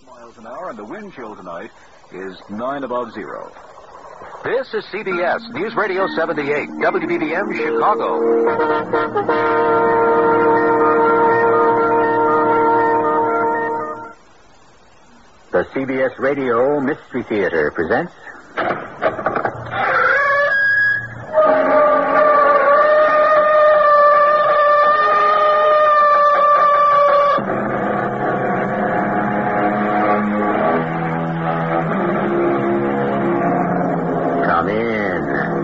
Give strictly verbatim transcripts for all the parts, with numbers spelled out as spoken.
miles an hour, and the wind chill tonight is nine above zero. This is C B S News Radio seventy-eight, W B B M Chicago. The C B S Radio Mystery Theater presents... Come in.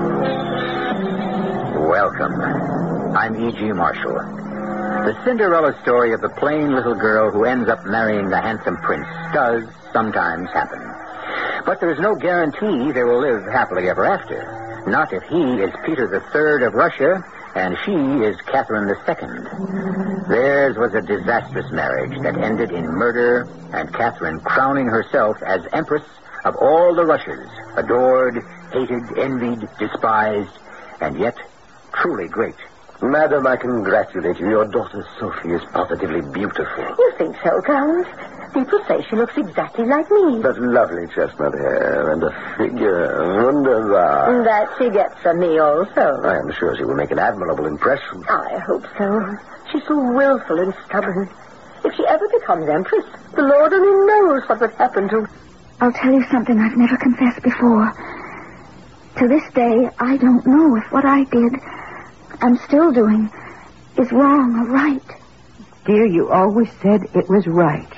Welcome. I'm E G. Marshall. The Cinderella story of the plain little girl who ends up marrying the handsome prince does sometimes happen. But there's no guarantee they will live happily ever after. Not if he is Peter the Third of Russia and she is Catherine the Second. Theirs was a disastrous marriage that ended in murder and Catherine crowning herself as Empress of all the Russias, adored, hated, envied, despised, and yet truly great. Madam, I congratulate you. Your daughter Sophie is positively beautiful. You think so, Count? People say she looks exactly like me. That lovely chestnut hair and a figure. Wunderbar. That she gets from me also. I am sure she will make an admirable impression. I hope so. She's so willful and stubborn. If she ever becomes Empress, the Lord only knows what would happen to her. I'll tell you something I've never confessed before. To this day, I don't know if what I did, I'm still doing, is wrong or right. Dear, you always said it was right.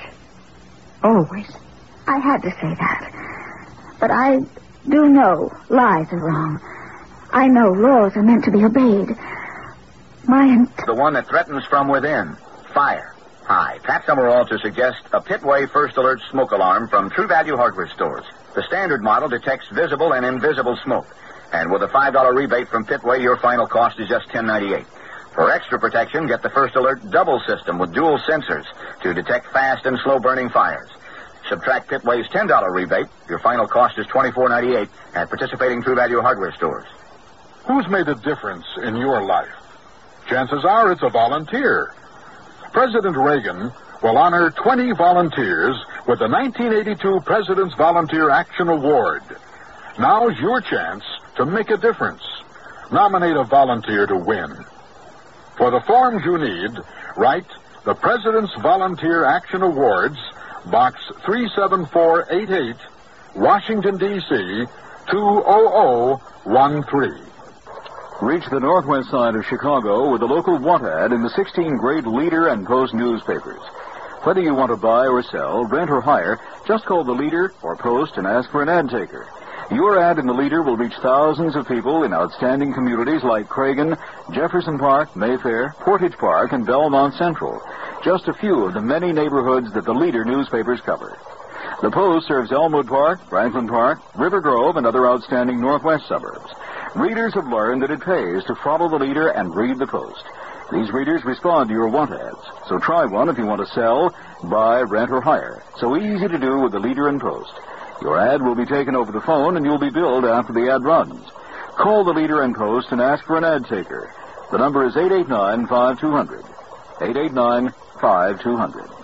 Always. I had to say that. But I do know lies are wrong. I know laws are meant to be obeyed. My... Int- the one that threatens from within. Fire. Hi. Pat Summerall to suggest a Pitway First Alert smoke alarm from True Value Hardware Stores. The standard model detects visible and invisible smoke. And with a five dollar rebate from Pitway, your final cost is just ten ninety-eight. For extra protection, get the First Alert double system with dual sensors to detect fast and slow-burning fires. Subtract Pitway's ten dollar rebate. Your final cost is twenty-four ninety-eight at participating True Value Hardware Stores. Who's made a difference in your life? Chances are it's a volunteer. President Reagan will honor twenty volunteers with the nineteen eighty-two President's Volunteer Action Award. Now's your chance to make a difference. Nominate a volunteer to win. For the forms you need, write the President's Volunteer Action Awards, Box three seven four eight eight, Washington, D C two zero zero one three. Reach the northwest side of Chicago with a local want ad in the sixteen great Leader and Post newspapers. Whether you want to buy or sell, rent or hire, just call the Leader or Post and ask for an ad taker. Your ad in the Leader will reach thousands of people in outstanding communities like Cragen, Jefferson Park, Mayfair, Portage Park, and Belmont Central. Just a few of the many neighborhoods that the Leader newspapers cover. The Post serves Elmwood Park, Franklin Park, River Grove, and other outstanding northwest suburbs. Readers have learned that it pays to follow the Leader and read the Post. These readers respond to your want ads. So try one if you want to sell, buy, rent, or hire. So easy to do with the Leader and Post. Your ad will be taken over the phone, and you'll be billed after the ad runs. Call the Leader and Post and ask for an ad taker. The number is eight eight nine, five two zero zero. eight eight nine, five two zero zero.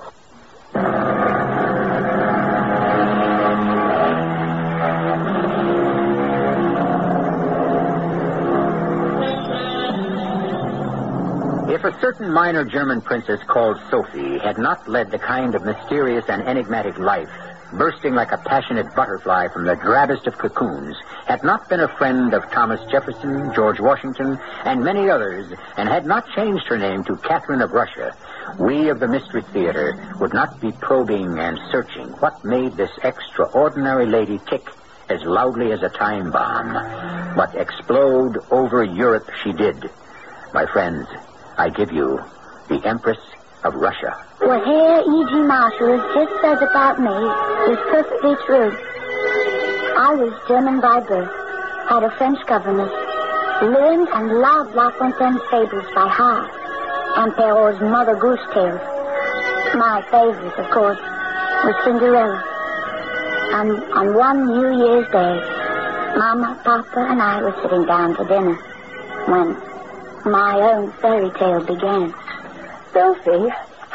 If a certain minor German princess called Sophie had not led the kind of mysterious and enigmatic life, bursting like a passionate butterfly from the drabbest of cocoons, had not been a friend of Thomas Jefferson, George Washington, and many others, and had not changed her name to Catherine of Russia, we of the Mystery Theater would not be probing and searching what made this extraordinary lady tick as loudly as a time bomb. But explode over Europe she did. My friends, I give you the Empress of Russia. What Herr E G. Marshall has just said about me is perfectly true. I was German by birth, had a French governess, learned and loved La Fontaine's fables by heart, and Perrault's Mother Goose Tales. My favorite, of course, was Cinderella. And on one New Year's Day, Mama, Papa, and I were sitting down to dinner when my own fairy tale began. Sophie, how pretty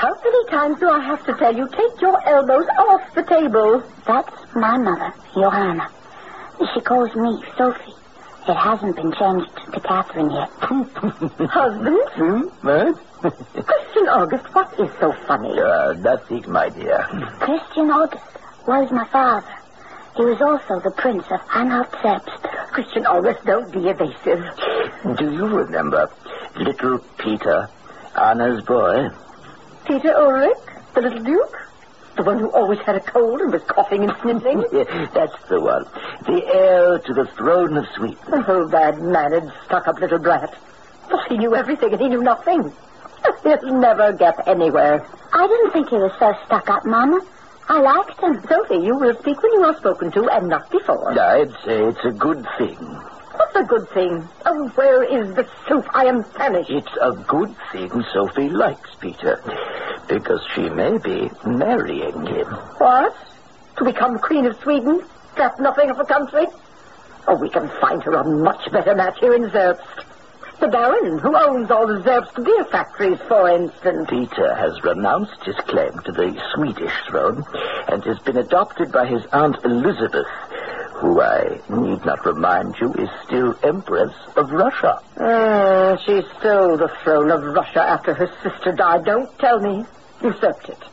times do I have to tell you, take your elbows off the table? That's my mother, Johanna. She calls me Sophie. It hasn't been changed to Catherine yet. Husband? Hmm? What? Christian August, what is so funny? Uh, nothing, my dear. Christian August was my father. He was also the Prince of Anhalt-Zerbst. Christian August, don't be evasive. Do you remember little Peter, Anna's boy? Peter Ulrich, the little duke? The one who always had a cold and was coughing and sniffling? That's the one. The heir to the throne of Sweden. Oh, bad-mannered, stuck-up little brat. Thought he knew everything and he knew nothing. He'll never get anywhere. I didn't think he was so stuck-up, Mama. I liked him. Sophie, you will speak when you are spoken to and not before. I'd say it's a good thing. What's a good thing? Oh, where is the soup? I am famished. It's a good thing Sophie likes Peter, because she may be marrying him. What? To become Queen of Sweden? That's nothing of a country? Oh, we can find her a much better match here in Zerbst. The Baron, who owns all the Zerbst beer factories, for instance. Peter has renounced his claim to the Swedish throne and has been adopted by his Aunt Elizabeth, who I need not remind you is still Empress of Russia. Uh, she stole the throne of Russia after her sister died. Don't tell me. Usurped it.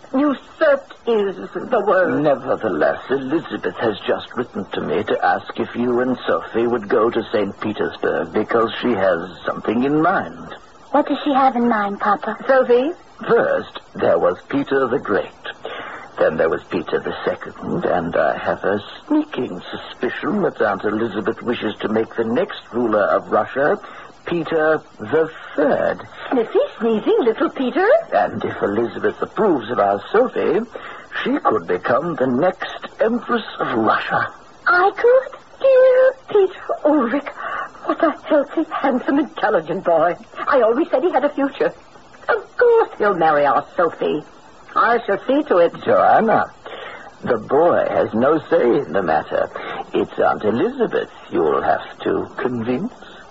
Usurped is the word. Nevertheless, Elizabeth has just written to me to ask if you and Sophie would go to Saint Petersburg because she has something in mind. What does she have in mind, Papa? Sophie? First, there was Peter the Great. Then there was Peter the Second, and I have a sneaking suspicion that Aunt Elizabeth wishes to make the next ruler of Russia Peter the Third. Sniffy, sneezing, little Peter? And if Elizabeth approves of our Sophie, she could become the next Empress of Russia. I could? Dear Peter Ulrich, what a healthy, handsome, intelligent boy. I always said he had a future. Of course he'll marry our Sophie. I shall see to it. Joanna, the boy has no say in the matter. It's Aunt Elizabeth you'll have to convince.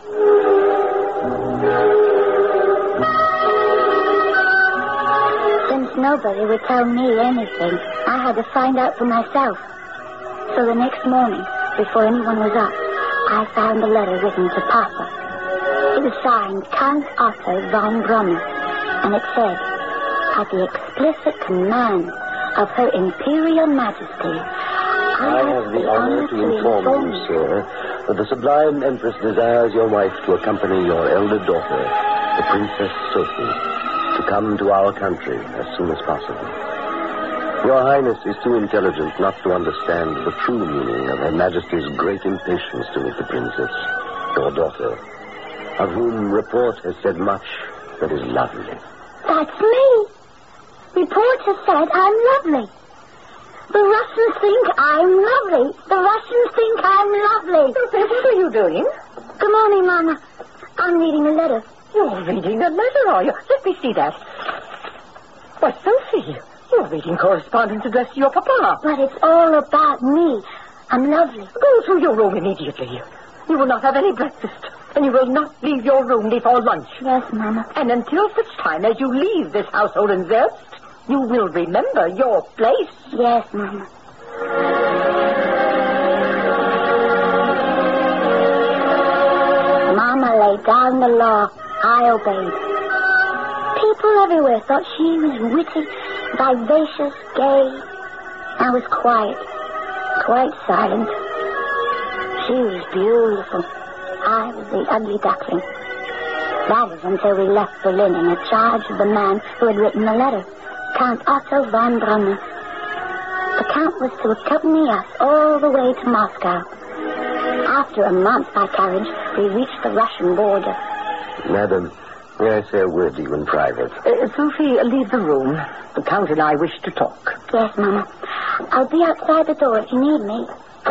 Since nobody would tell me anything, I had to find out for myself. So the next morning, before anyone was up, I found a letter written to Papa. It was signed Count Otto von Brummer, and it said, at the explicit command of Her Imperial Majesty, I, I have the honor to inform you, sir, that the Sublime Empress desires your wife to accompany your elder daughter, the Princess Sophie, to come to our country as soon as possible. Your Highness is too intelligent not to understand the true meaning of Her Majesty's great impatience to meet the Princess, your daughter, of whom report has said much that is lovely. That's me. Report has said I'm lovely. The Russians think I'm lovely. The Russians think I'm lovely. Sophie, what are you doing? Good morning, Mama. I'm reading a letter. You're reading a letter, are you? Let me see that. Why, Sophie, you're reading correspondence addressed to your papa. But it's all about me. I'm lovely. Go to your room immediately. You will not have any breakfast, and you will not leave your room before lunch. Yes, Mama. And until such time as you leave this household in Zerbst, you will remember your place. Yes, Mama. Mama laid down the law. I obeyed. People everywhere thought she was witty, vivacious, gay. I was quiet, quite silent. She was beautiful. I was the ugly duckling. That is until we left Berlin in charge of the man who had written the letter, Count Otto von Brummer. The Count was to accompany us all the way to Moscow. After a month by carriage, we reached the Russian border. Madam, may I say a word to you in private? Uh, Sophie, leave the room. The Count and I wish to talk. Yes, Mama. I'll be outside the door if you need me.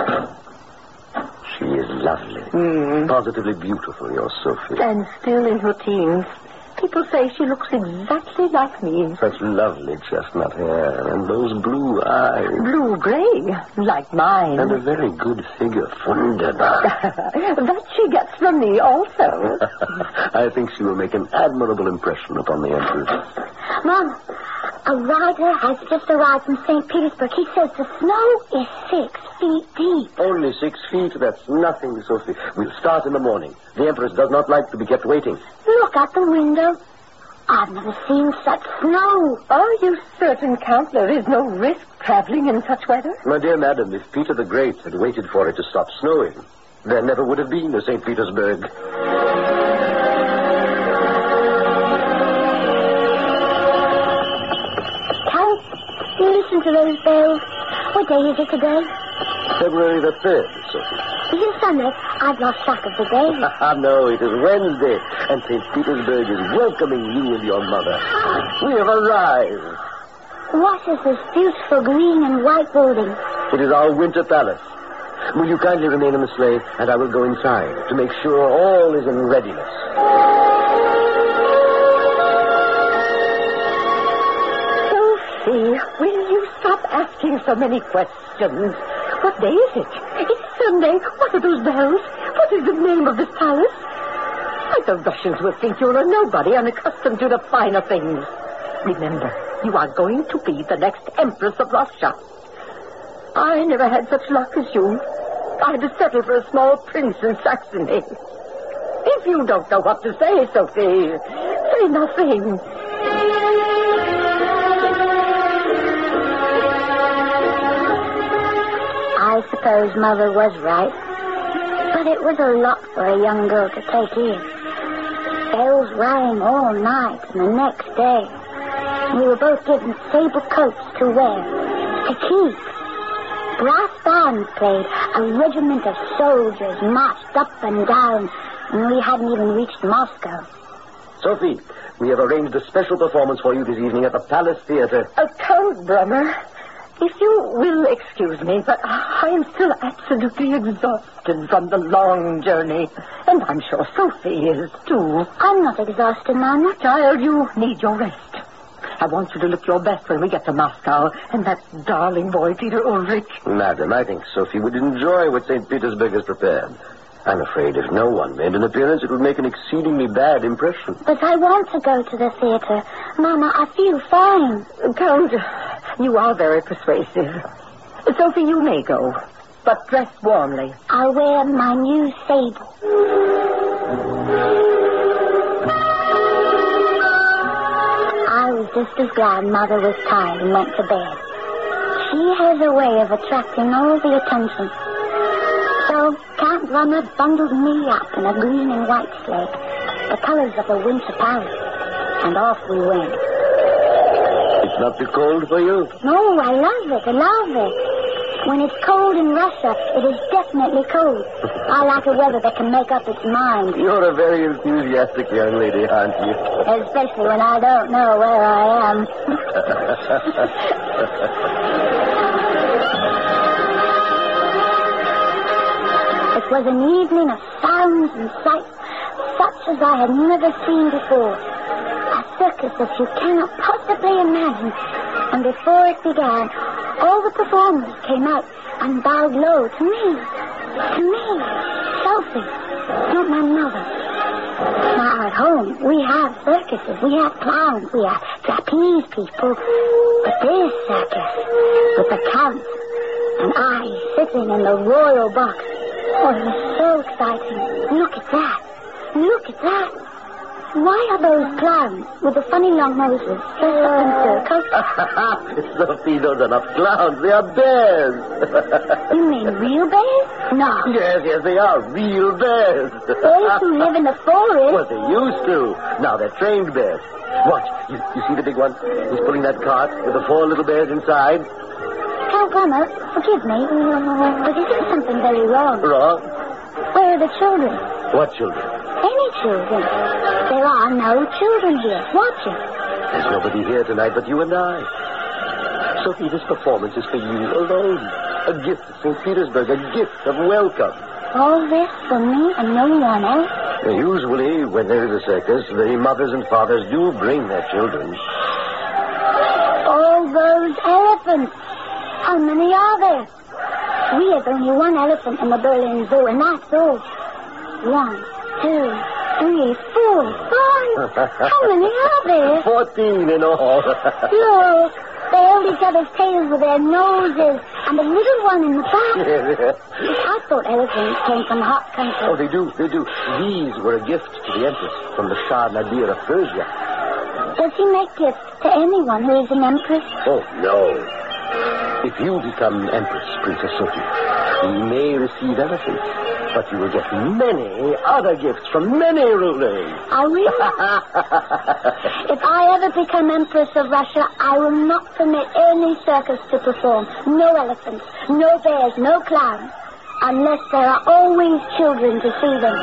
She is lovely. Mm. Positively beautiful, your Sophie. And still in her teens. People say she looks exactly like me. Such lovely chestnut hair and those blue eyes. Blue-gray, like mine. And a very good figure, wunderbar. That she gets from me also. I think she will make an admirable impression upon the Empress. Mom, A rider has just arrived from Saint Petersburg. He says the snow is six feet deep. Only six feet? That's nothing, Sophie. We'll start in the morning. The Empress does not like to be kept waiting. Look out the window. I've never seen such snow. Are you certain, Count, there is no risk traveling in such weather? My dear madam, if Peter the Great had waited for it to stop snowing, there never would have been a Saint Petersburg. Count, listen to those bells. What day is it today? February the third, Sophie. Is it Sunday? I've lost track of the day. No, it is Wednesday, and Saint Petersburg is welcoming you and your mother. We have arrived. What is this beautiful green and white building? It is our winter palace. Will you kindly remain in the sleigh, and I will go inside to make sure all is in readiness. Sophie, will you stop asking so many questions? What day is it? It's Sunday. What are those bells? What is the name of this palace? Why, the Russians will think you're a nobody, unaccustomed to the finer things. Remember, you are going to be the next Empress of Russia. I never had such luck as you. I had to settle for a small prince in Saxony. If you don't know what to say, Sophie, say nothing. I suppose Mother was right. But it was a lot for a young girl to take in. Bells rang all night and the next day. We were both given sable coats to wear, to keep. Brass bands played. A regiment of soldiers marched up and down, and we hadn't even reached Moscow. Sophie, we have arranged a special performance for you this evening at the Palace Theater. Uh, Count Brummer, if you will excuse me, but I am still absolutely exhausted from the long journey. And I'm sure Sophie is, too. I'm not exhausted, Mama. Child, you need your rest. I want you to look your best when we get to Moscow. And that darling boy, Peter Ulrich. Madam, I think Sophie would enjoy what Saint Petersburg has prepared. I'm afraid if no one made an appearance, it would make an exceedingly bad impression. But I want to go to the theater. Mama, I feel fine. Count, you are very persuasive. Sophie, you may go, but dress warmly. I'll wear my new sable. I was just as glad Mother was tired and went to bed. She has a way of attracting all the attention. So Count Brummer bundled me up in a green and white sleigh, the colors of the winter palace, and off we went. It's not too cold for you? No, I love it. I love it. When it's cold in Russia, it is definitely cold. I like a weather that can make up its mind. You're a very enthusiastic young lady, aren't you? Especially when I don't know where I am. It was an evening of sounds and sights such as I had never seen before. A circus that you cannot possibly imagine. And before it began, all the performers came out and bowed low to me. To me, Sophie, not my mother. Now at home, we have circuses, we have clowns, we have trapeze people. But this circus, with the Count and I sitting in the royal box, oh, it was so exciting. Look at that. Look at that. Why are those clowns with the funny long noses dressed up in circles? Sophie, those are not clowns. They are bears. You mean real bears? No. Yes, yes, they are real bears. Bears who live in the forest. Well, they used to. Now they're trained bears. Watch. You, you see the big one? He's pulling that cart with the four little bears inside. Count Brummer, forgive me, but isn't something very wrong? Wrong? Where are the children? What children? Any children. There are no children here. Watch it. There's nobody here tonight but you and I. Sophie, this performance is for you alone. A gift to Saint Petersburg, a gift of welcome. All this for me and no one else? Usually, when there is a circus, the mothers and fathers do bring their children. All those elephants. How many are there? We have only one elephant in the Berlin Zoo, and that's all. One, two, three, four, five. My, how many are there? Fourteen in all. Look, they hold each other's tails with their noses, and the little one in the back. I thought elephants came from hot country. Oh, they do, they do. These were a gift to the Empress from the Shah Nadir of Persia. Does he make gifts to anyone who is an empress? Oh, no. If you become Empress, Princess Sophie, you may receive elephants, but you will get many other gifts from many rulers. I will. If I ever become Empress of Russia, I will not permit any circus to perform. No elephants, no bears, no clowns, unless there are always children to see them.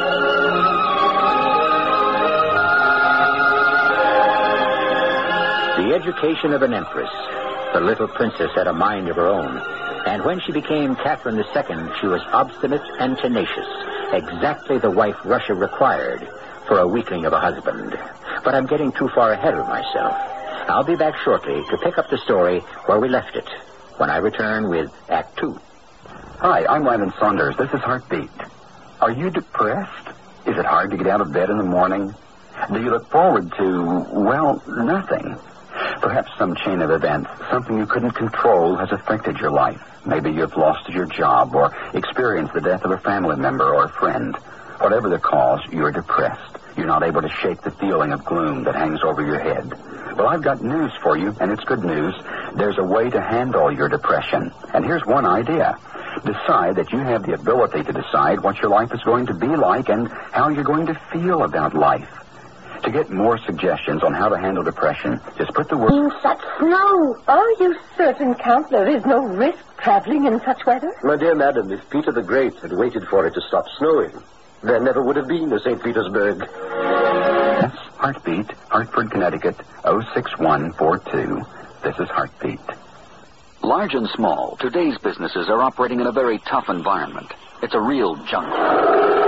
The education of an empress. The little princess had a mind of her own. And when she became Catherine the Second, she was obstinate and tenacious. Exactly the wife Russia required for a weakling of a husband. But I'm getting too far ahead of myself. I'll be back shortly to pick up the story where we left it, when I return with Act Two. Hi, I'm Wyman Saunders. This is Heartbeat. Are you depressed? Is it hard to get out of bed in the morning? Do you look forward to, well, nothing? Perhaps some chain of events, something you couldn't control, has affected your life. Maybe you've lost your job or experienced the death of a family member or a friend. Whatever the cause, you're depressed. You're not able to shake the feeling of gloom that hangs over your head. Well, I've got news for you, and it's good news. There's a way to handle your depression. And here's one idea. Decide that you have the ability to decide what your life is going to be like and how you're going to feel about life. To get more suggestions on how to handle depression, just put the word... In such snow. Are you certain, Count, there is no risk traveling in such weather? My dear madam, if Peter the Great had waited for it to stop snowing, there never would have been a Saint Petersburg. That's Heartbeat, Hartford, Connecticut, oh six one four two. This is Heartbeat. Large and small, today's businesses are operating in a very tough environment. It's a real jungle.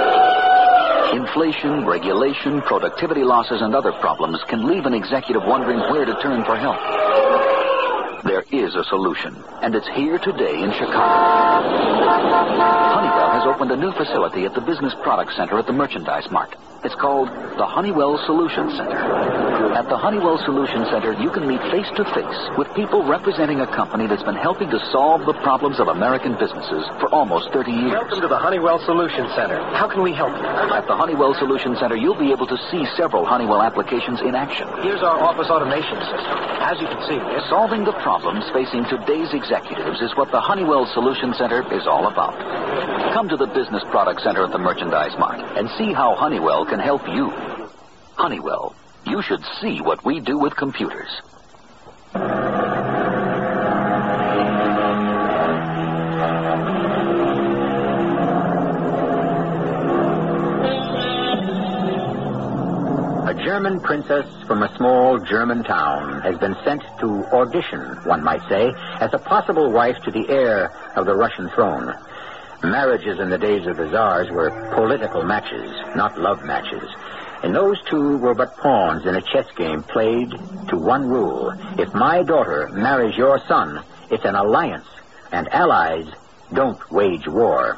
Inflation, regulation, productivity losses, and other problems can leave an executive wondering where to turn for help. There is a solution, and it's here today in Chicago. Honeywell has opened a new facility at the Business Product Center at the Merchandise Mart. It's called the Honeywell Solution Center. At the Honeywell Solution Center, you can meet face-to-face with people representing a company that's been helping to solve the problems of American businesses for almost thirty years. Welcome to the Honeywell Solution Center. How can we help you? At the Honeywell Solution Center, you'll be able to see several Honeywell applications in action. Here's our office automation system. As you can see, it's... Solving the problems facing today's executives is what the Honeywell Solution Center is all about. Come to the Business Product Center at the Merchandise Mart and see how Honeywell can help you. Honeywell, you should see what we do with computers. A German princess from a small German town has been sent to audition, one might say, as a possible wife to the heir of the Russian throne. Marriages in the days of the Tsars were political matches, not love matches. And those two were but pawns in a chess game played to one rule. If my daughter marries your son, it's an alliance, and allies don't wage war.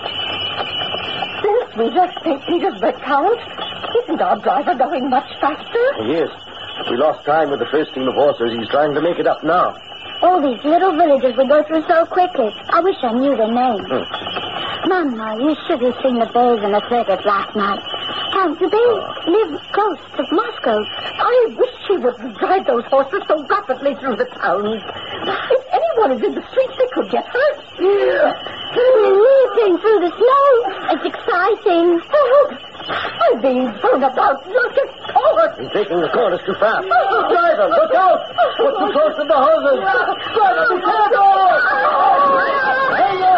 Since we left Saint Petersburg, Count, isn't our driver going much faster? He is. We lost time with the first team of horses. He's trying to make it up now. All these little villages we go through so quickly. I wish I knew their names. Hmm. Mama, you should have seen the bears in the circus last night. Count, do they live close to Moscow? I wish she wouldn't drive those horses so rapidly through the towns. If anyone is in the streets, they could get hurt. We're racing through the snow. It's exciting. Oh, I'm being thrown about. Look at forward. He's taking the corners too fast. Driver, look out! Put too close to the hoses. Driver, be careful! Hey, you!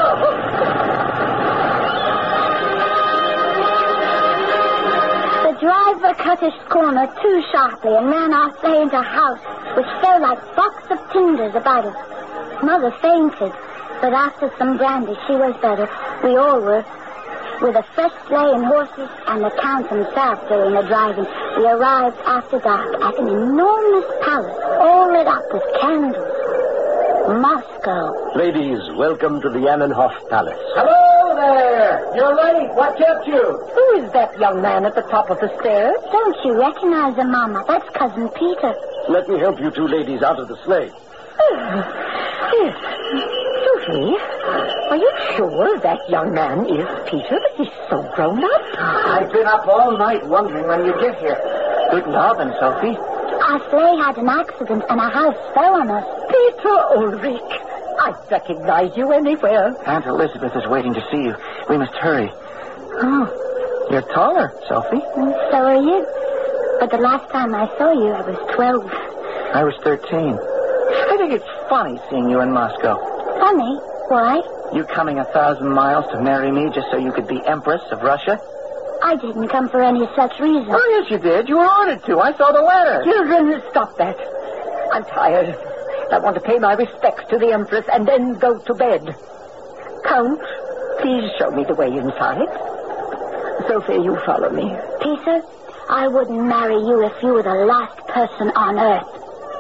The driver cut his corner too sharply and ran our sleigh into a house, which fell like a box of cinders about us. Mother fainted, but after some brandy, she was better. We all were. With a fresh sleigh and horses and the Count himself doing the driving, we arrived after dark at an enormous palace, all lit up with candles. Moscow. Ladies, welcome to the Annenhof Palace. Hello there! there! You're late. What kept you? Who is that young man at the top of the stairs? Don't you recognize him, Mama? That's Cousin Peter. Let me help you two ladies out of the sleigh. Yes. Sophie, are you sure that young man is Peter? He's so grown up. I've been up all night wondering when you'd get here. Good loving, Sophie. Our sleigh had an accident and a house fell on us. Peter Ulrich, I recognize you anywhere. Aunt Elizabeth is waiting to see you. We must hurry. Oh, you're taller, Sophie. And so are you. But the last time I saw you, I was twelve. I was thirteen. I think it's funny seeing you in Moscow. Funny? Why? You coming a thousand miles to marry me just so you could be Empress of Russia? I didn't come for any such reason. Oh, yes, you did. You were ordered to. I saw the letter. Children, stop that. I'm tired. I want to pay my respects to the Empress and then go to bed. Count, please show me the way inside. Sophie, you follow me. Peter, I wouldn't marry you if you were the last person on earth.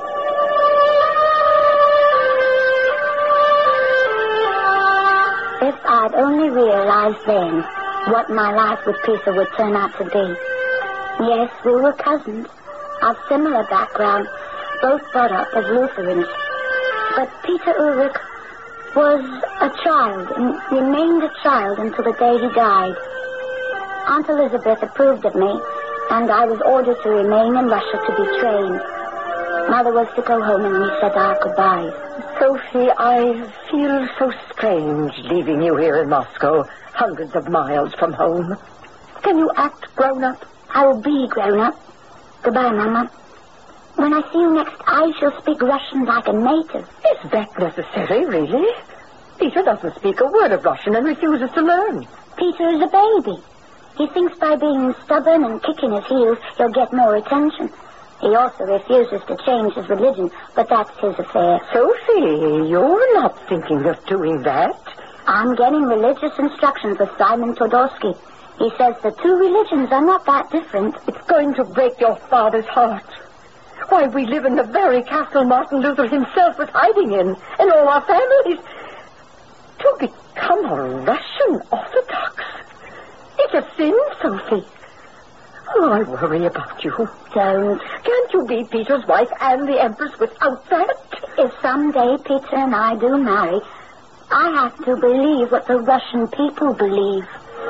If I'd only realized then what my life with Peter would turn out to be. Yes, we were cousins, of similar background, both brought up as Lutherans. But Peter Ulrich was a child and remained a child until the day he died. Aunt Elizabeth approved of me, and I was ordered to remain in Russia to be trained. Mother was to go home and we said our goodbyes. Sophie, I feel so strange leaving you here in Moscow, hundreds of miles from home. Can you act grown up? I will be grown up. Goodbye, Mama. When I see you next, I shall speak Russian like a native. Is that necessary, really? Peter doesn't speak a word of Russian and refuses to learn. Peter is a baby. He thinks by being stubborn and kicking his heels, he'll get more attention. He also refuses to change his religion, but that's his affair. Sophie, you're not thinking of doing that. I'm getting religious instructions with Simon Todorsky. He says the two religions are not that different. It's going to break your father's heart. Why, we live in the very castle Martin Luther himself was hiding in, and all our families. To become a Russian Orthodox. It's a sin, Sophie. Oh, I worry about you. Don't. Can't you be Peter's wife and the Empress without that? If someday Peter and I do marry, I have to believe what the Russian people believe.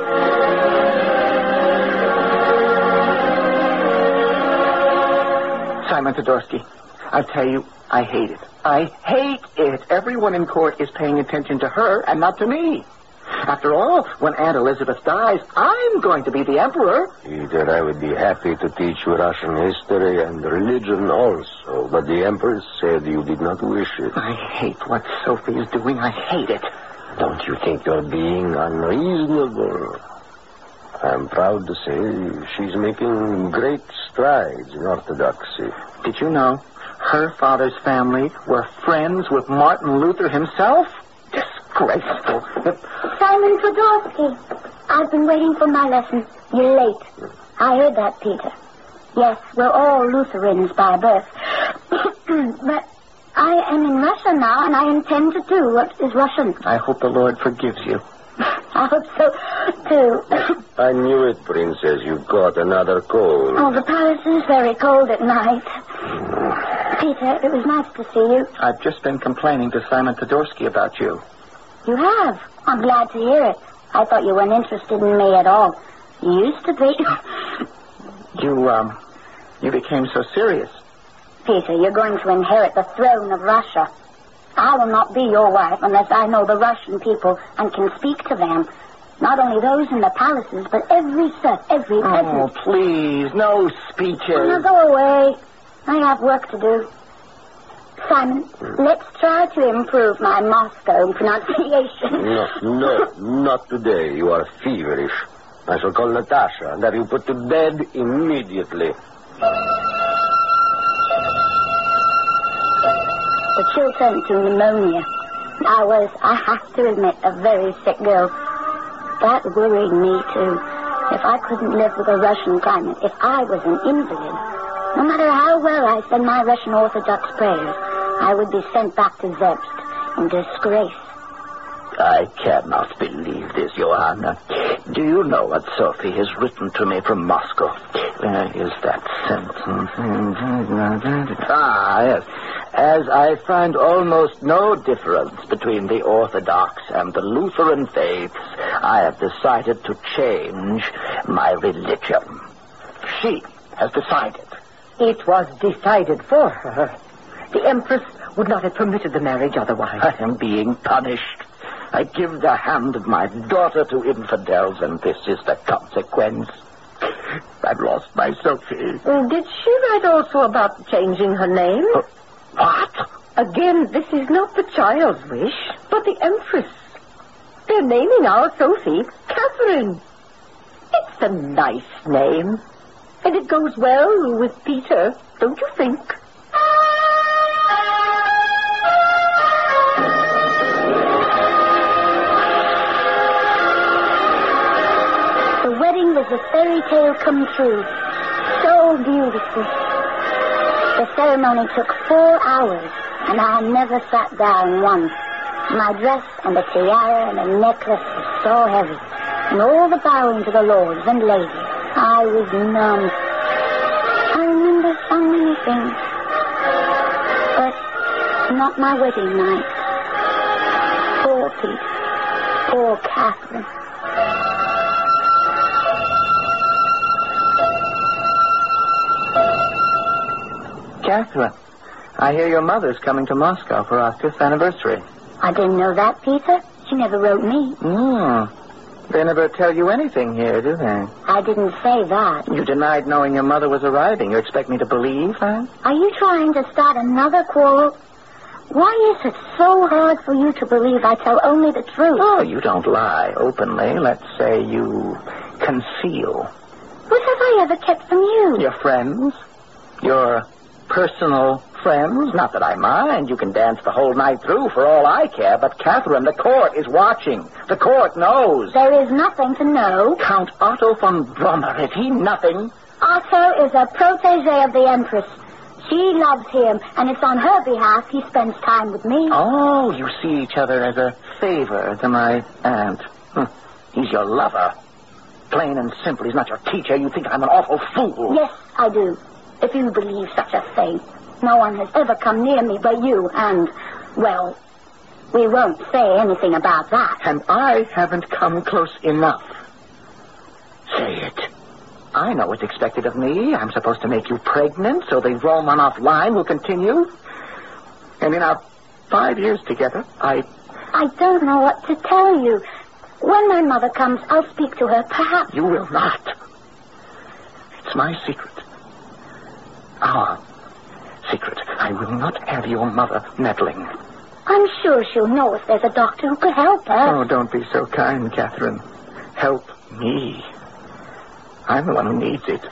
Simon Todorsky, I tell you, I hate it. I hate it. Everyone in court is paying attention to her and not to me. After all, when Aunt Elizabeth dies, I'm going to be the emperor. Peter, I would be happy to teach you Russian history and religion also, but the Empress said you did not wish it. I hate what Sophie is doing. I hate it. Don't you think you're being unreasonable? I'm proud to say she's making great strides in Orthodoxy. Did you know her father's family were friends with Martin Luther himself? Disgraceful. Simon Todorsky, I've been waiting for my lesson. You're late. I heard that, Peter. Yes, we're all Lutherans by birth. But I am in Russia now, and I intend to do what is Russian. I hope the Lord forgives you. I hope so, too. I knew it, Princess. You caught another cold. Oh, the palace is very cold at night. Peter, it was nice to see you. I've just been complaining to Simon Todorsky about you. You have? I'm glad to hear it. I thought you weren't interested in me at all. You used to be. You, um, you became so serious. Peter, you're going to inherit the throne of Russia. I will not be your wife unless I know the Russian people and can speak to them. Not only those in the palaces, but every serf, every peasant. Oh, please, no speeches. Now go away. I have work to do. Simon, let's try to improve my Moscow pronunciation. No, no, not today. You are feverish. I shall call Natasha and have you put to bed immediately. The chill turned to pneumonia. I was, I have to admit, a very sick girl. That worried me, too. If I couldn't live with a Russian climate, if I was an invalid, no matter how well I said my Russian Orthodox prayers, I would be sent back to Zerbst in disgrace. I cannot believe this, Johanna. Do you know what Sophie has written to me from Moscow? Where is that sentence? Ah, yes. As I find almost no difference between the Orthodox and the Lutheran faiths, I have decided to change my religion. She has decided. It was decided for her. The Empress would not have permitted the marriage otherwise. I am being punished. I give the hand of my daughter to infidels, and this is the consequence. I've lost my Sophie. Did she write also about changing her name? Uh, what? Again, this is not the child's wish, but the Empress. They're naming our Sophie Catherine. It's a nice name. And it goes well with Peter, don't you think? The wedding was a fairy tale come true. So beautiful. The ceremony took four hours, and I never sat down once. My dress and a tiara and a necklace were so heavy, and all the bowing to the lords and ladies. I was numb. I remember so many things, but not my wedding night. Poor Pete. Poor Catherine. Catherine, I hear your mother's coming to Moscow for our fifth anniversary. I didn't know that, Peter. She never wrote me. Hmm. They never tell you anything here, do they? I didn't say that. You denied knowing your mother was arriving. You expect me to believe that? Are you trying to start another quarrel? Why is it so hard for you to believe I tell only the truth? Oh, you don't lie openly. Let's say you conceal. What have I ever kept from you? Your friends? Your personal friends? Not that I mind. You can dance the whole night through for all I care. But, Catherine, the court is watching. The court knows. There is nothing to know. Count Otto von Brummer, is he nothing? Otto is a protege of the Empress. She loves him, and it's on her behalf he spends time with me. Oh, you see each other as a favor to my aunt. Hm. He's your lover. Plain and simple, he's not your teacher. You think I'm an awful fool. Yes, I do. If you believe such a thing. No one has ever come near me but you, and, well, we won't say anything about that. And I haven't come close enough. Say it. I know what's expected of me. I'm supposed to make you pregnant, so the roam on off line will continue. And in our five years together, I... I don't know what to tell you. When my mother comes, I'll speak to her, perhaps. You will not. It's my secret. Our secret. I will not have your mother meddling. I'm sure she'll know if there's a doctor who could help her. Oh, don't be so kind, Catherine. Help me. I'm the one who needs it.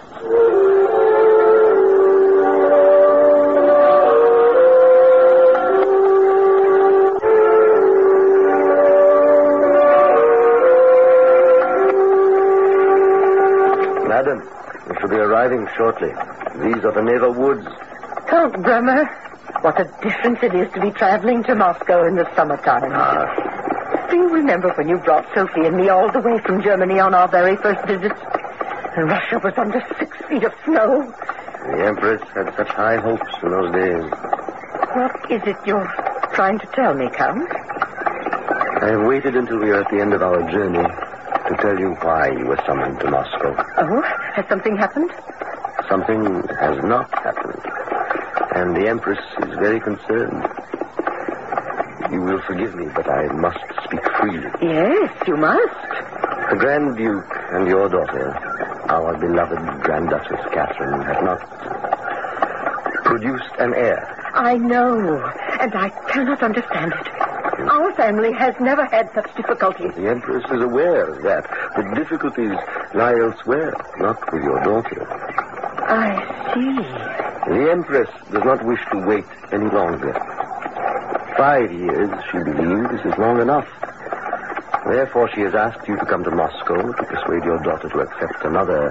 Madam, we shall be arriving shortly. These are the naval woods. Count Bremer, what a difference it is to be traveling to Moscow in the summertime. Ah. Do you remember when you brought Sophie and me all the way from Germany on our very first visit? And Russia was under six feet of snow. The Empress had such high hopes in those days. What is it you're trying to tell me, Count? I have waited until we are at the end of our journey to tell you why you were summoned to Moscow. Oh, has something happened? Something has not happened. And the Empress is very concerned. You will forgive me, but I must speak freely. Yes, you must. The Grand Duke and your daughter, our beloved Grand Duchess Catherine, have not produced an heir. I know, and I cannot understand it. Our family has never had such difficulties. The Empress is aware of that. The difficulties lie elsewhere, not with your daughter. I see. The Empress does not wish to wait any longer. Five years, she believes, is long enough. Therefore, she has asked you to come to Moscow to persuade your daughter to accept another...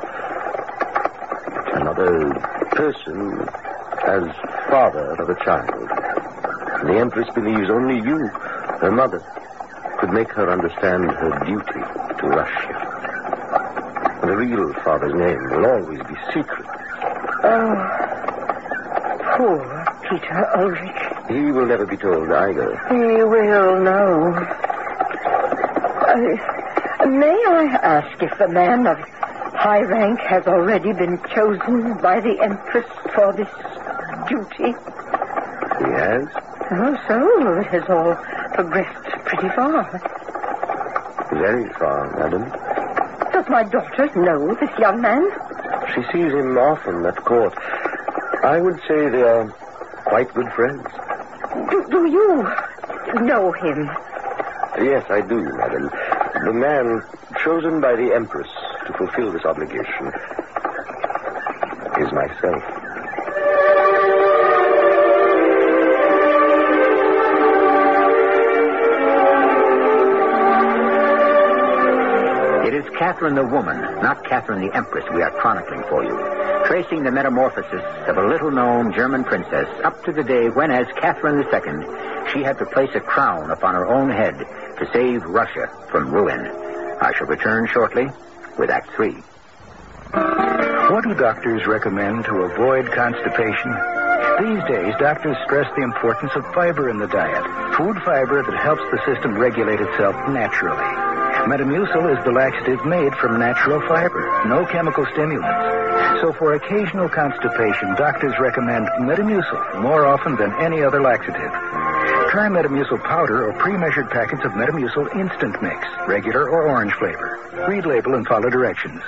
another person as father of a child. The Empress believes only you, her mother, could make her understand her duty to Russia. The real father's name will always be secret. Oh, poor Peter Ulrich. He will never be told either. He will know. Uh, may I ask if the man of high rank has already been chosen by the Empress for this duty? He has? Oh, so it has all progressed pretty far. Very far, madam. Does my daughter know this young man? She sees him often at court. I would say they are quite good friends. Do, do you know him? Yes, I do, madam. The man chosen by the Empress to fulfill this obligation is myself. It is Catherine the woman, not Catherine the Empress, we are chronicling for you, tracing the metamorphosis of a little-known German princess up to the day when, as Catherine the Second, she had to place a crown upon her own head to save Russia from ruin. I shall return shortly with Act Three. What do doctors recommend to avoid constipation? These days, doctors stress the importance of fiber in the diet, food fiber that helps the system regulate itself naturally. Metamucil is the laxative made from natural fiber, no chemical stimulants. So for occasional constipation, doctors recommend Metamucil more often than any other laxative. Try Metamucil powder or pre-measured packets of Metamucil Instant Mix, regular or orange flavor. Read label and follow directions.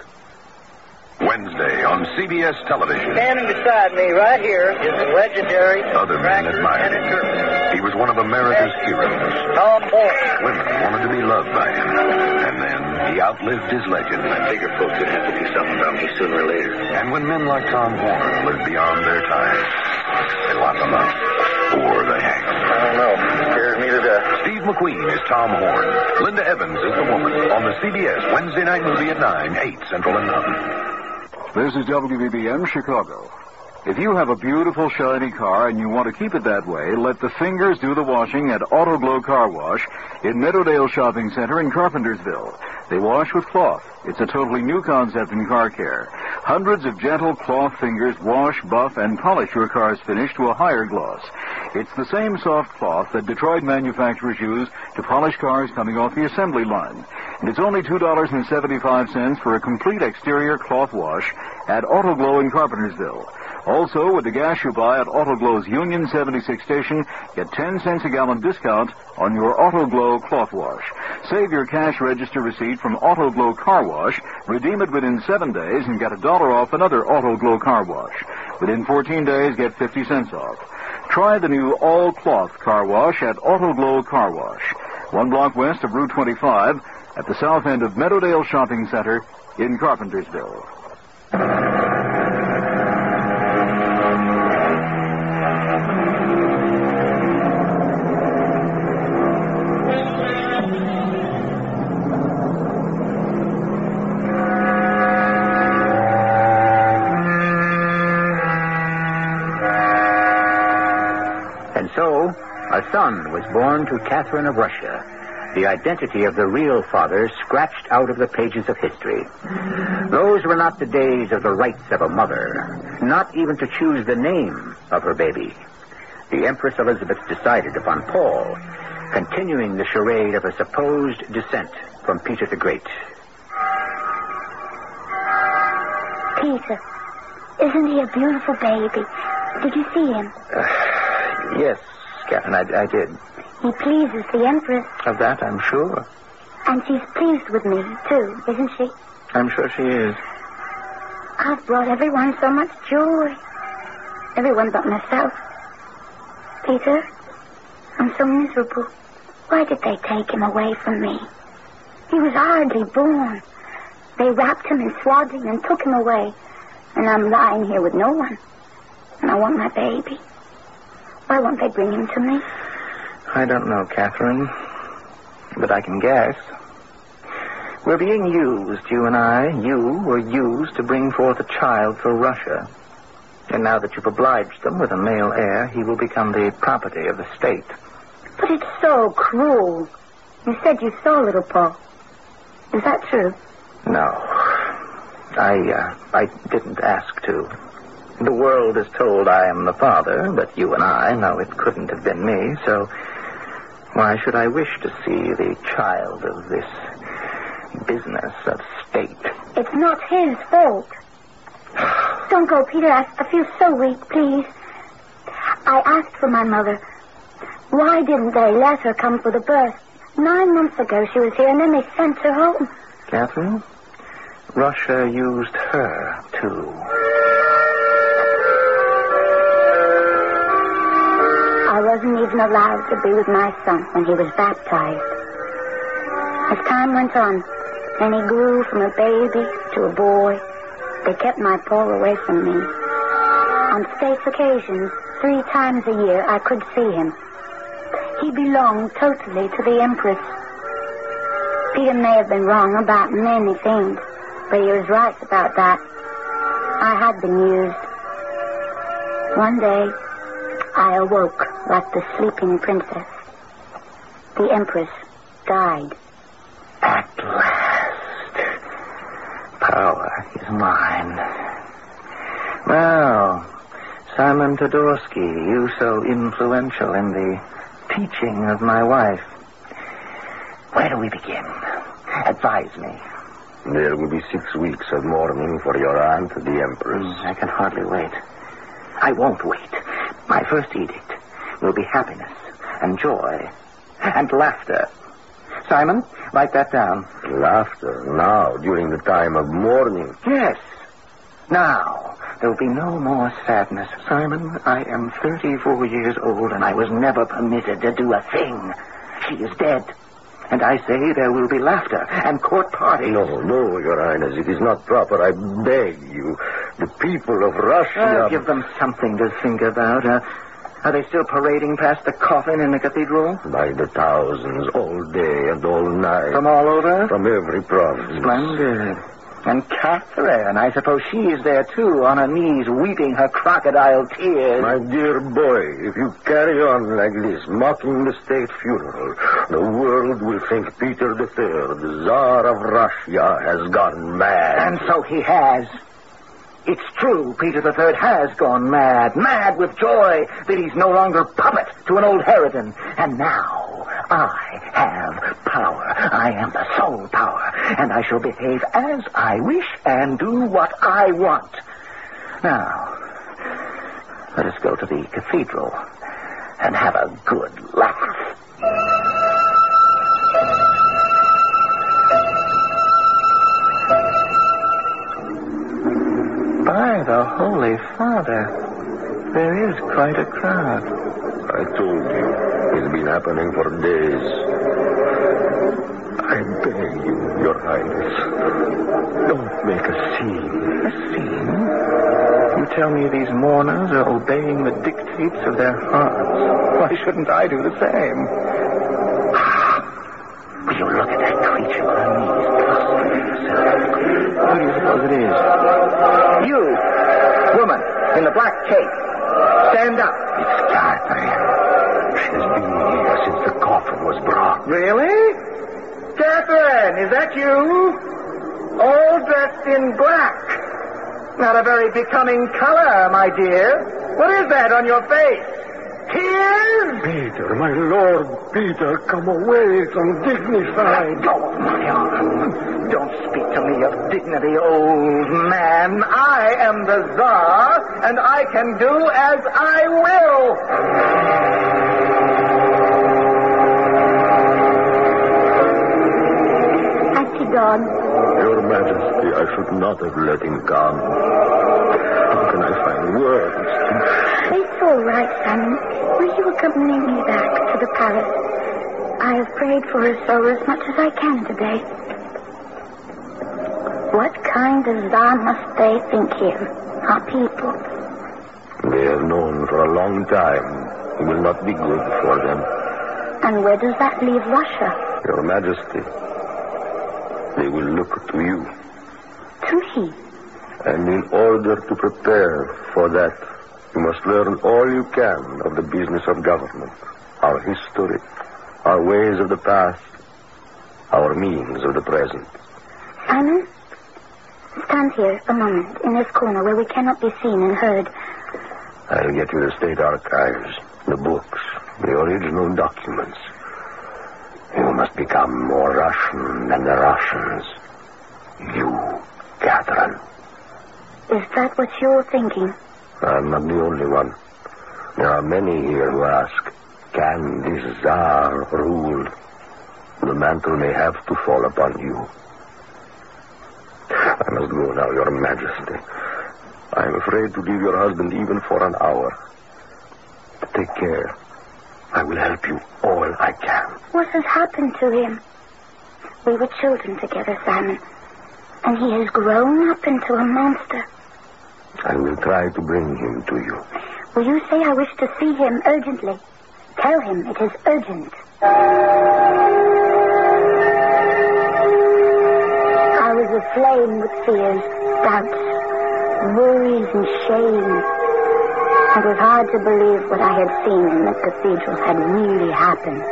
Wednesday on C B S television. Standing beside me right here is the legendary Other men admired him. He was one of America's heroes. Tom Horn. Women wanted to be loved by him. And then he outlived his legend. I figured folks would have to do something about me sooner or later. And when men like Tom Horn lived beyond their time, they lock them up or they hang them. I don't know. It scares me to death. Steve McQueen is Tom Horn. Linda Evans is the woman on the C B S Wednesday night movie at nine, eight Central and Mountain. This is W B B M Chicago. If you have a beautiful, shiny car and you want to keep it that way, let the fingers do the washing at Autoglow Car Wash in Meadowdale Shopping Center in Carpentersville. They wash with cloth. It's a totally new concept in car care. Hundreds of gentle cloth fingers wash, buff, and polish your car's finish to a higher gloss. It's the same soft cloth that Detroit manufacturers use to polish cars coming off the assembly line. And it's only two dollars and seventy-five cents for a complete exterior cloth wash at Autoglow in Carpentersville. Also, with the gas you buy at Autoglow's Union seventy-six station, get ten cents a gallon discount on your Autoglow cloth wash. Save your cash register receipt from Autoglow Car Wash, redeem it within seven days, and get a dollar off another Autoglow Car Wash. Within fourteen days, get fifty cents off. Try the new all-cloth car wash at Autoglow Car Wash, one block west of Route twenty-five, at the south end of Meadowdale Shopping Center in Carpentersville. A son was born to Catherine of Russia, the identity of the real father scratched out of the pages of history. Those were not the days of the rights of a mother, not even to choose the name of her baby. The Empress Elizabeth decided upon Paul, continuing the charade of a supposed descent from Peter the Great. Peter, isn't he a beautiful baby? Did you see him? Uh, yes, Catherine, I, I did. He pleases the Empress. Of that, I'm sure. And she's pleased with me, too, isn't she? I'm sure she is. I've brought everyone so much joy. Everyone but myself. Peter, I'm so miserable. Why did they take him away from me? He was hardly born. They wrapped him in swaddling and took him away. And I'm lying here with no one. And I want my baby. Why won't they bring him to me? I don't know, Catherine. But I can guess. We're being used, you and I. You were used to bring forth a child for Russia. And now that you've obliged them with a male heir, he will become the property of the state. But it's so cruel. You said you saw little Paul. Is that true? No. I, uh, I didn't ask to. The world is told I am the father, but you and I know it couldn't have been me, so why should I wish to see the child of this business of state? It's not his fault. Don't go, Peter. I, I feel so weak, please. I asked for my mother. Why didn't they let her come for the birth? Nine months ago she was here, and then they sent her home. Catherine, Russia used her, too. I wasn't even allowed to be with my son when he was baptized. As time went on, and he grew from a baby to a boy, they kept my Paul away from me. On state occasions, three times a year, I could see him. He belonged totally to the Empress. Peter may have been wrong about many things, but he was right about that. I had been used. One day, I awoke like the sleeping princess. The Empress died. At last, power is mine. Well, Simon Todorsky, you so influential in the teaching of my wife. Where do we begin? Advise me. There will be six weeks of mourning for your aunt, the Empress. Mm, I can hardly wait. I won't wait. My first edict will be happiness and joy and laughter. Simon, write that down. Laughter now, during the time of mourning? Yes. Now, there will be no more sadness. Simon, I am thirty-four years old, and I was never permitted to do a thing. She is dead. And I say there will be laughter and court parties. No, no, Your Highness, it is not proper. I beg you. The people of Russia... Uh, give them something to think about. Uh, are they still parading past the coffin in the cathedral? By the thousands, all day and all night. From all over? From every province. Splendid. And Catherine, I suppose she is there, too, on her knees, weeping her crocodile tears. My dear boy, if you carry on like this, mocking the state funeral, the world will think Peter the Third, the Tsar of Russia, has gone mad. And so he has. It's true, Peter the Third has gone mad, mad with joy that he's no longer puppet to an old harridan. And now I have power. I am the sole power, and I shall behave as I wish and do what I want. Now, let us go to the cathedral and have a good laugh. By the Holy Father, there is quite a crowd. I told you, it's been happening for days. I beg you, Your Highness, don't make a scene. A scene? You tell me these mourners are obeying the dictates of their hearts. Why shouldn't I do the same? Will you look at that creature on her knees, prostrate herself? Who do you suppose it is? You, woman, in the black cape. Stand up. It's Catherine. She's been here since the coffin was brought. Really? Catherine, is that you? All dressed in black. Not a very becoming color, my dear. What is that on your face? Tears? Peter, my lord, Peter, come away from dignified. Go, my arm. Don't speak to me of dignity, old man. I am the Tsar, and I can do as I will. Has he gone? Your Majesty, I should not have let him come. How can I find words? It's all right, Simon. Will you accompany me back to the palace? I have prayed for her soul as much as I can today. What kind of Tsar must they think here, our people? They have known for a long time it will not be good for them. And where does that leave Russia? Your Majesty, they will look to you. To me? And in order to prepare for that, you must learn all you can of the business of government, our history, our ways of the past, our means of the present. Simon, stand here a moment in this corner where we cannot be seen and heard. I'll get you the state archives, the books, the original documents. You must become more Russian than the Russians. You, Catherine. Is that what you're thinking? I'm not the only one. There are many here who ask, can this Tsar rule? The mantle may have to fall upon you. I must go now, Your Majesty. I am afraid to leave your husband even for an hour. Take care. I will help you all I can. What has happened to him? We were children together, Simon, and he has grown up into a monster. I will try to bring him to you. Will you say I wish to see him urgently? Tell him it is urgent. I was aflame with fears, doubts, worries, and shame. It was hard to believe what I had seen in the cathedral had really happened.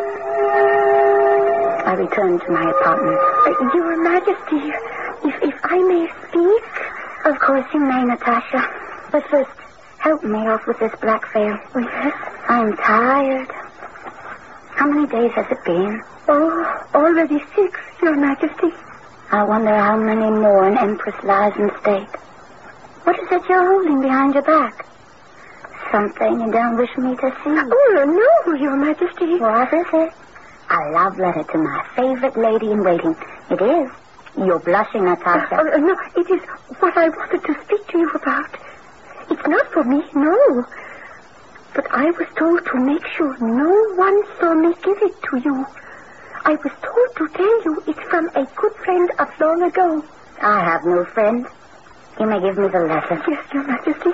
I returned to my apartment. Uh, Your Majesty, if, if I may speak... Of course you may, Natasha. But first, help me off with this black veil. Oh, yes? I'm tired. How many days has it been? Oh, already six, Your Majesty. I wonder how many more an empress lies in state. What is it you're holding behind your back? Something you don't wish me to see? Oh, no, Your Majesty. What is it? A love letter to my favorite lady in waiting. It is. You're blushing, Natasha. Uh, uh, no, it is what I wanted to speak to you about. It's not for me, no. But I was told to make sure no one saw me give it to you. I was told to tell you it's from a good friend of long ago. I have no friend. You may give me the letter. Yes, Your Majesty.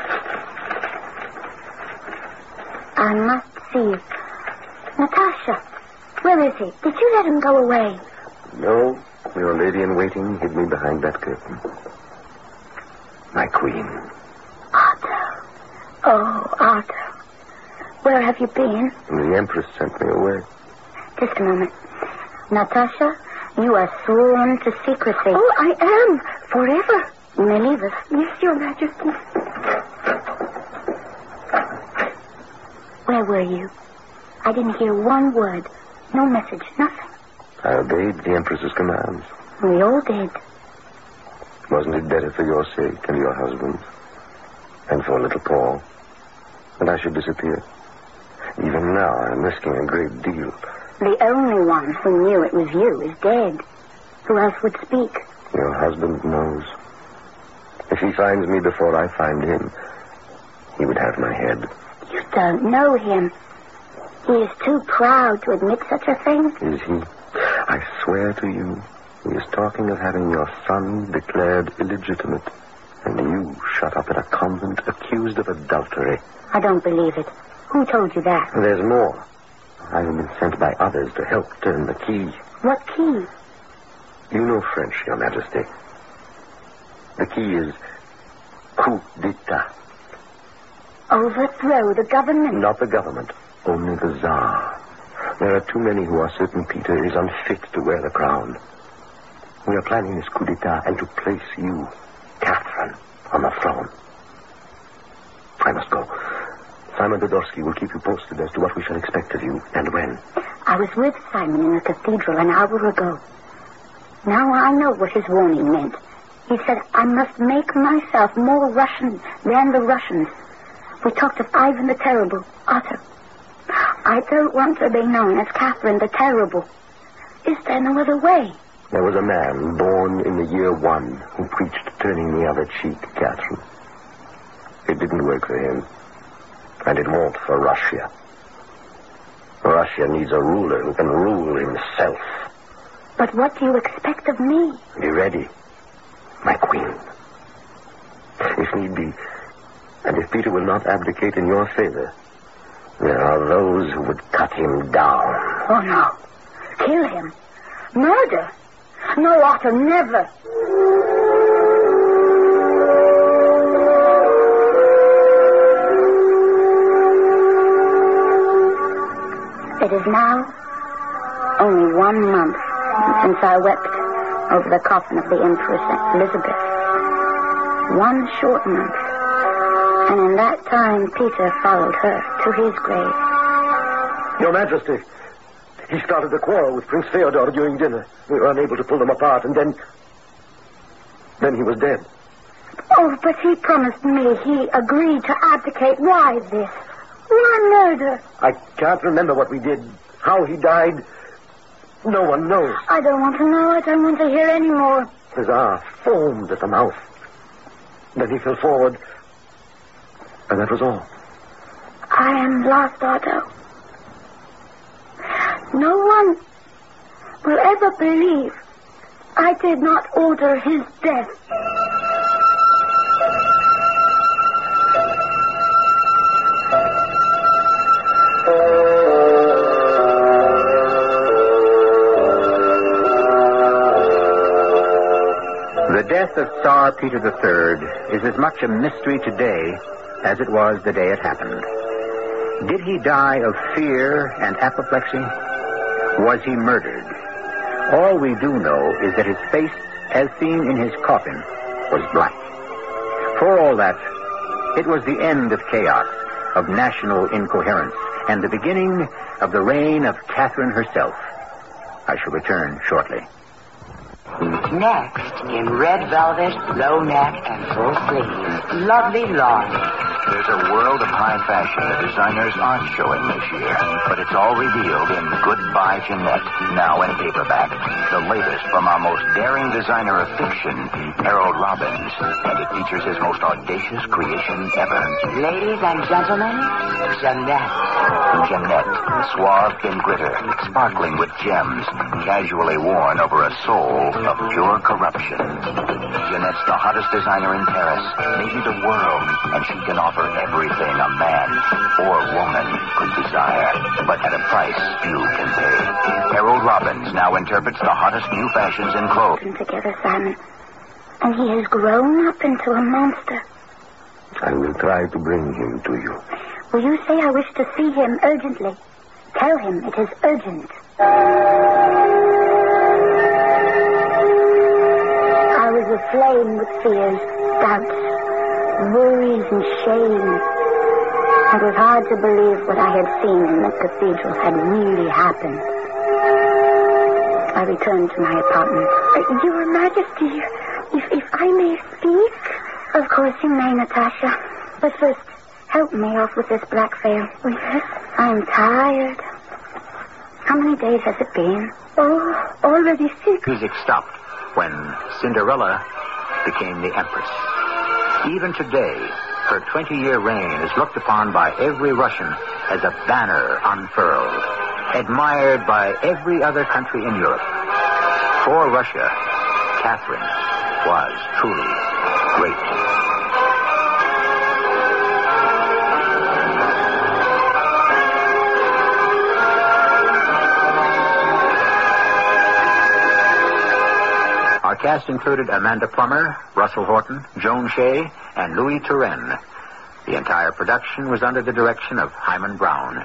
I must see it. Natasha, where is he? Did you let him go away? No. Your lady in waiting hid me behind that curtain. My queen. Otto. Oh, Otto. Where have you been? The Empress sent me away. Just a moment. Natasha, you are sworn to secrecy. Oh, I am. Forever. You may leave us. Yes, Your Majesty. Where were you? I didn't hear one word. No message, nothing. I obeyed the Empress's commands. We all did. Wasn't it better for your sake and your husband's? And for little Paul? And I should disappear? Even now, I'm risking a great deal. The only one who knew it was you is dead. Who else would speak? Your husband knows. If he finds me before I find him, he would have my head. You don't know him. He is too proud to admit such a thing. Is he? I swear to you, he is talking of having your son declared illegitimate, and you shut up in a convent accused of adultery. I don't believe it. Who told you that? There's more. I have been sent by others to help turn the key. What key? You know French, Your Majesty. The key is coup d'etat. Overthrow the government? Not the government, only the Tsar. There are too many who are certain Peter is unfit to wear the crown. We are planning this coup d'etat and to place you, Catherine, on the throne. I must go. Simon Dodorsky will keep you posted as to what we shall expect of you and when. I was with Simon in the cathedral an hour ago. Now I know what his warning meant. He said I must make myself more Russian than the Russians. We talked of Ivan the Terrible, Otto. I don't want to be known as Catherine the Terrible. Is there no other way? There was a man born in the year one who preached turning the other cheek, Catherine. It didn't work for him. And it won't for Russia. Russia needs a ruler who can rule himself. But what do you expect of me? Be ready, my queen. If need be, and if Peter will not abdicate in your favor, there are those who would cut him down. Oh, no. Kill him. Murder. No, Otto, never. It is now only one month since I wept over the coffin of the Empress Elizabeth. One short month. And in that time, Peter followed her to his grave. Your Majesty, he started a quarrel with Prince Theodore during dinner. We were unable to pull them apart, and then... Then he was dead. Oh, but he promised me he agreed to abdicate. Why this? Why murder? I can't remember what we did. How he died, no one knows. I don't want to know. I don't want to hear any more. His eye foamed at the mouth. Then he fell forward, and that was all. I am lost, Otto. No one will ever believe I did not order his death. The death of Tsar Peter the Third is as much a mystery today as it was the day it happened. Did he die of fear and apoplexy? Was he murdered? All we do know is that his face, as seen in his coffin, was black. For all that, it was the end of chaos, of national incoherence, and the beginning of the reign of Catherine herself. I shall return shortly. Next, in red velvet, low neck, and full sleeves, lovely lawn. There's a world of high fashion the designers aren't showing this year, but it's all revealed in Goodbye Jeanette, now in paperback. The latest from our most daring designer of fiction, Harold Robbins, and it features his most audacious creation ever. Ladies and gentlemen, Jeanette. Jeanette, swathed in glitter, sparkling with gems, casually worn over a soul of pure corruption. Jeanette's the hottest designer in Paris, maybe the world, and she can offer everything a man or woman could desire, but at a price few can pay. Harold Robbins now interprets the hottest new fashions in clothes. Together, Simon, and he has grown up into a monster. I will try to bring him to you. Will you say I wish to see him urgently? Tell him it is urgent. I was aflame with fears, doubts, worries, and shame. It was hard to believe what I had seen in the cathedral had really happened. I returned to my apartment. Uh, Your Majesty, if, if I may speak? Of course you may, Natasha. But first, help me off with this black veil. Oh, yes? I'm tired. How many days has it been? Oh, already six. Music stopped when Cinderella became the Empress. Even today, her twenty-year reign is looked upon by every Russian as a banner unfurled, admired by every other country in Europe. For Russia, Catherine was truly great. Our cast included Amanda Plummer, Russell Horton, Joan Shea, and Louis Turenne. The entire production was under the direction of Hyman Brown.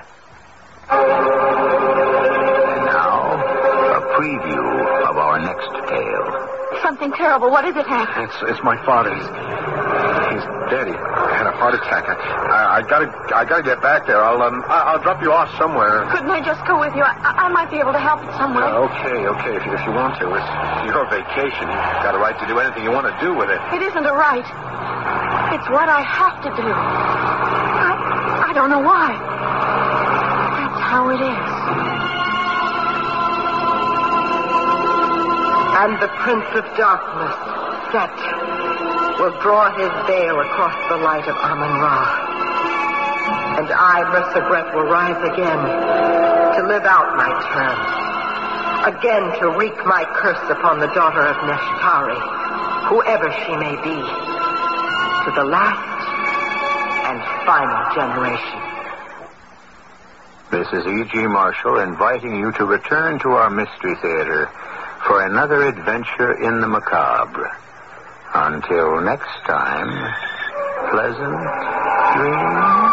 And now, a preview of our next tale. Something terrible. What is it, Hank? It's, it's my father. He's, he's dead. He had a heart attack. I, I, I gotta, I gotta get back there. I'll, um, I, I'll drop you off somewhere. Couldn't I just go with you? I, I might be able to help in some way. Uh, okay, okay, if you, if you want to. It's your vacation. You've got a right to do anything you want to do with it. It isn't a right. It's what I have to do. I, I don't know why. That's how it is. And the Prince of Darkness, Set, will draw his veil across the light of Amun-Ra. And I, Mersegret, will rise again to live out my term. Again to wreak my curse upon the daughter of Neshtari, whoever she may be, to the last and final generation. This is E G. Marshall inviting you to return to our Mystery Theater for another adventure in the macabre. Until next time, pleasant dreams.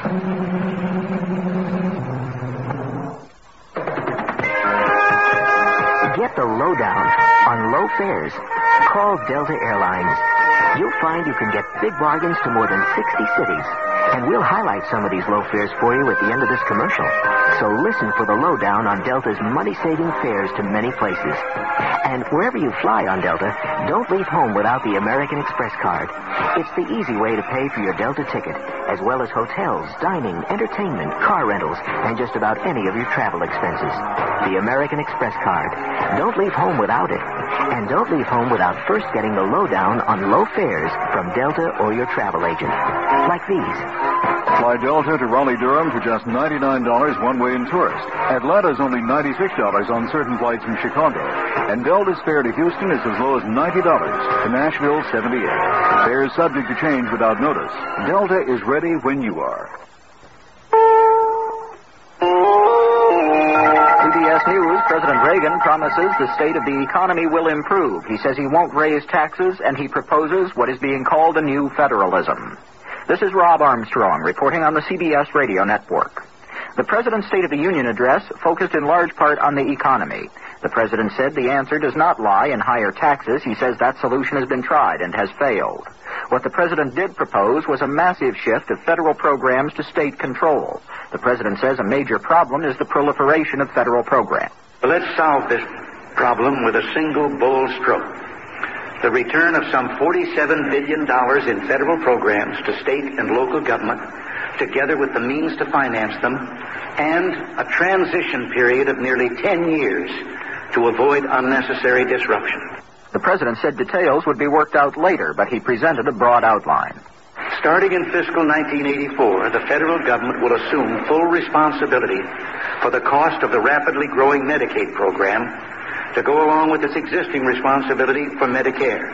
Get the lowdown on low fares. Call Delta Airlines. You'll find you can get big bargains to more than sixty cities. And we'll highlight some of these low fares for you at the end of this commercial. So listen for the lowdown on Delta's money-saving fares to many places. And wherever you fly on Delta, don't leave home without the American Express card. It's the easy way to pay for your Delta ticket, as well as hotels, dining, entertainment, car rentals, and just about any of your travel expenses. The American Express card. Don't leave home without it. And don't leave home without first getting the lowdown on low fares from Delta or your travel agent. Like these. Fly Delta to Raleigh-Durham for just ninety-nine dollars one-way in tourist. Atlanta's only ninety-six dollars on certain flights from Chicago. And Delta's fare to Houston is as low as ninety dollars. To Nashville, seventy-eight dollars. Fares subject to change without notice. Delta is ready when you are. C B S News, President Reagan promises the state of the economy will improve. He says he won't raise taxes, and he proposes what is being called a new federalism. This is Rob Armstrong reporting on the C B S Radio Network. The President's State of the Union address focused in large part on the economy. The President said the answer does not lie in higher taxes. He says that solution has been tried and has failed. What the President did propose was a massive shift of federal programs to state control. The President says a major problem is the proliferation of federal programs. Let's solve this problem with a single bold stroke. The return of some forty-seven billion dollars in federal programs to state and local government, together with the means to finance them, and a transition period of nearly ten years to avoid unnecessary disruption. The President said details would be worked out later, but he presented a broad outline. Starting in fiscal nineteen eighty-four, the federal government will assume full responsibility for the cost of the rapidly growing Medicaid program to go along with its existing responsibility for Medicare.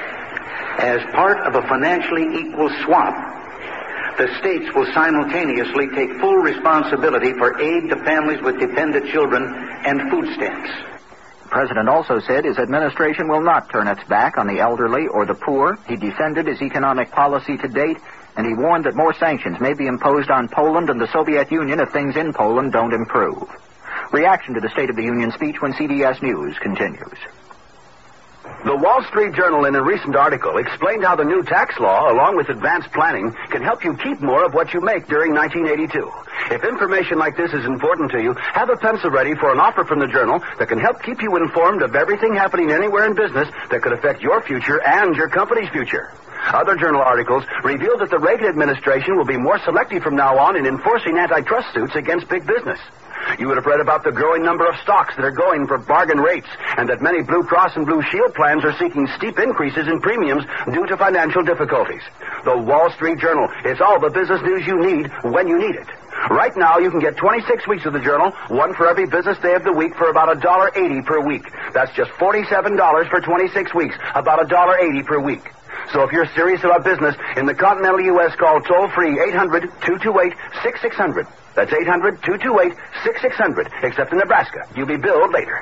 As part of a financially equal swap, the states will simultaneously take full responsibility for aid to families with dependent children and food stamps. The President also said his administration will not turn its back on the elderly or the poor. He defended his economic policy to date, and he warned that more sanctions may be imposed on Poland and the Soviet Union if things in Poland don't improve. Reaction to the State of the Union speech when C B S News continues. The Wall Street Journal, in a recent article, explained how the new tax law, along with advanced planning, can help you keep more of what you make during nineteen eighty-two. If information like this is important to you, have a pencil ready for an offer from the Journal that can help keep you informed of everything happening anywhere in business that could affect your future and your company's future. Other Journal articles reveal that the Reagan administration will be more selective from now on in enforcing antitrust suits against big business. You would have read about the growing number of stocks that are going for bargain rates, and that many Blue Cross and Blue Shield plans are seeking steep increases in premiums due to financial difficulties. The Wall Street Journal is all the business news you need when you need it. Right now, you can get twenty-six weeks of the Journal, one for every business day of the week, for about one dollar eighty per week. That's just forty-seven dollars for twenty-six weeks, about one dollar eighty per week. So if you're serious about business in the continental U S, call toll-free eight hundred, two two eight, six six zero zero. That's eight hundred, two two eight, six six zero zero, except in Nebraska. You'll be billed later.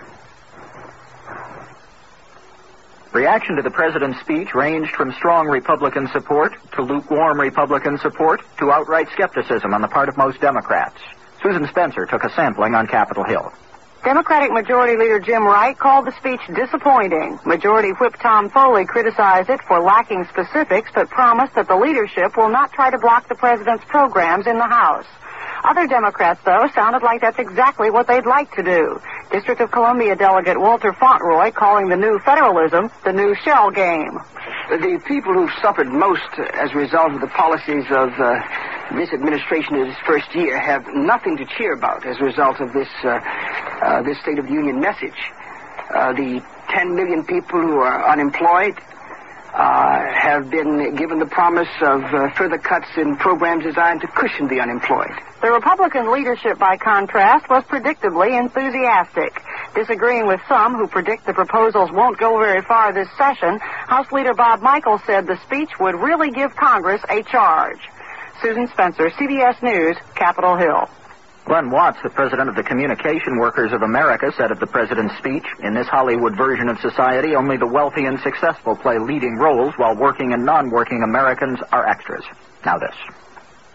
Reaction to the President's speech ranged from strong Republican support to lukewarm Republican support to outright skepticism on the part of most Democrats. Susan Spencer took a sampling on Capitol Hill. Democratic Majority Leader Jim Wright called the speech disappointing. Majority Whip Tom Foley criticized it for lacking specifics, but promised that the leadership will not try to block the president's programs in the House. Other Democrats, though, sounded like that's exactly what they'd like to do. District of Columbia Delegate Walter Fauntleroy calling the new federalism the new shell game. The people who've suffered most as a result of the policies of uh, this administration in its first year have nothing to cheer about as a result of this uh, uh, this State of the Union message. Uh, the ten million people who are unemployed uh, have been given the promise of uh, further cuts in programs designed to cushion the unemployed. The Republican leadership, by contrast, was predictably enthusiastic. Disagreeing with some who predict the proposals won't go very far this session, House Leader Bob Michael said the speech would really give Congress a charge. Susan Spencer, C B S News, Capitol Hill. Glenn Watts, the president of the Communication Workers of America, said of the president's speech, in this Hollywood version of society, only the wealthy and successful play leading roles, while working and non-working Americans are extras. Now this.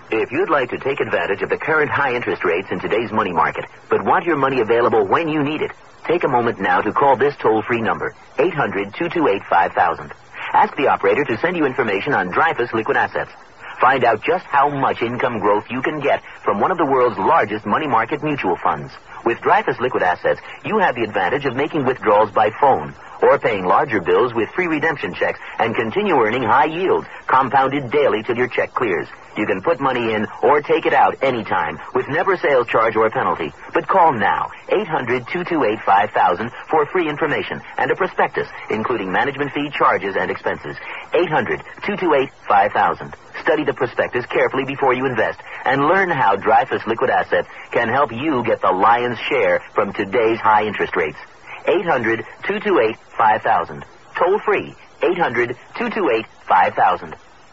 If you'd like to take advantage of the current high interest rates in today's money market, but want your money available when you need it, take a moment now to call this toll-free number, eight hundred, two two eight, five thousand. Ask the operator to send you information on Dreyfus Liquid Assets. Find out just how much income growth you can get from one of the world's largest money market mutual funds. With Dreyfus Liquid Assets, you have the advantage of making withdrawals by phone or paying larger bills with free redemption checks and continue earning high yields, compounded daily till your check clears. You can put money in or take it out anytime with never a sales charge or a penalty. But call now, eight hundred, two two eight, five thousand for free information and a prospectus, including management fee, charges, and expenses. eight hundred, two two eight, five thousand. Study the prospectus carefully before you invest and learn how Dreyfus Liquid Assets can help you get the lion's share from today's high interest rates. eight hundred, two two eight, five thousand. Toll free, eight hundred, two two eight, five thousand.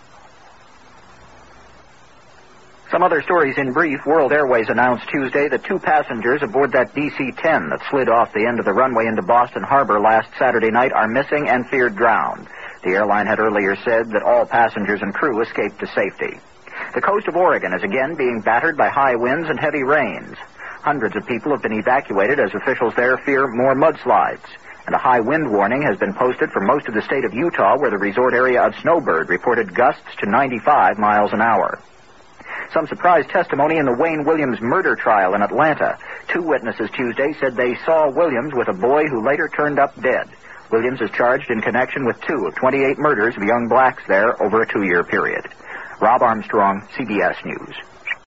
Some other stories in brief. World Airways announced Tuesday that two passengers aboard that D C ten that slid off the end of the runway into Boston Harbor last Saturday night are missing and feared drowned. The airline had earlier said that all passengers and crew escaped to safety. The coast of Oregon is again being battered by high winds and heavy rains. Hundreds of people have been evacuated as officials there fear more mudslides. And a high wind warning has been posted for most of the state of Utah, where the resort area of Snowbird reported gusts to ninety-five miles an hour. Some surprise testimony in the Wayne Williams murder trial in Atlanta. Two witnesses Tuesday said they saw Williams with a boy who later turned up dead. Williams is charged in connection with two of twenty-eight murders of young blacks there over a two-year period. Rob Armstrong, C B S News.